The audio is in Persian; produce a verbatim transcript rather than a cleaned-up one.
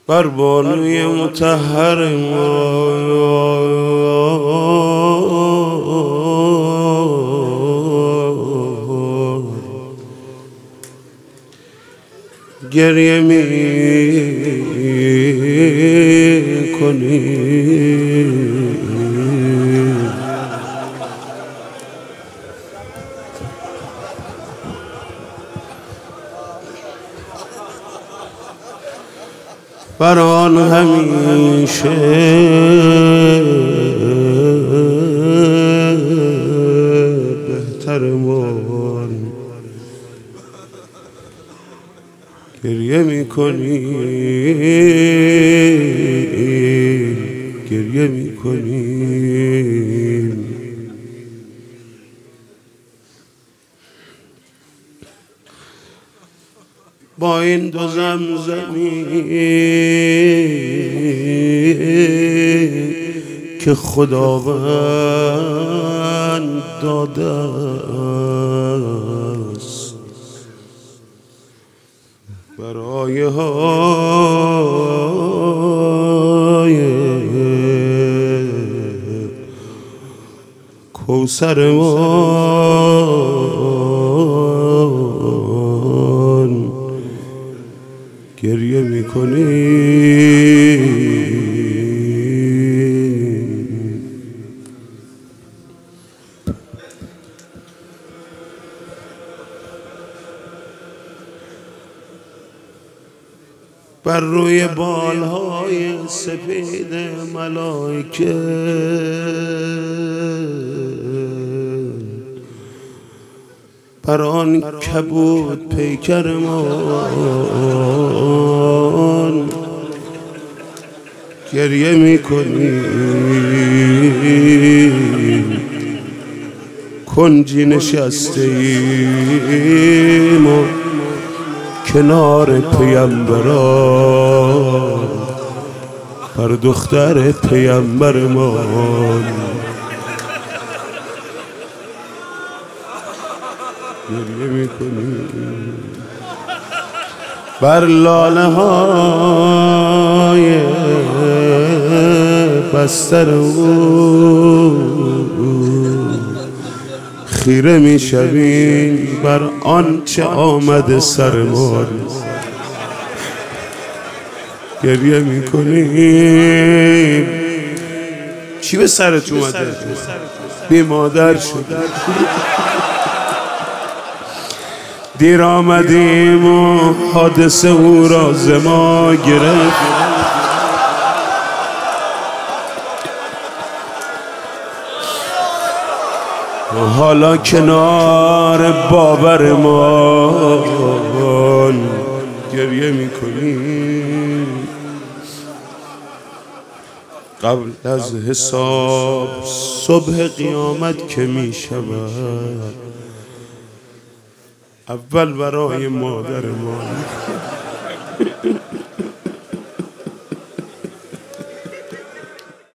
بر بانوی مطهر ما گریه می کنی بر آن همیشه بهتر من گریه می کنی گریه می کنی با این دو زمزمی که خداوند داده است برای های کوثر من گریه میکنی بر روی بالهای سپید ملائکه بر آن کبود پیکر من گریه میکنی کنجی نشسته ایم و کنار پیامبران بر دختر پیامبرمان گریه میکنی بر لاله های بستر او خیره میشویم بر آنچه آمده سر ما گریه میکنیم چی به سرت اومده؟ بی مادر شده دیر آمدیم و حادثه او را ز ما گرفت و حالا کنار باور ما گریه میکنیم قبل از حساب صبح قیامت که میشود اول برای مادر ما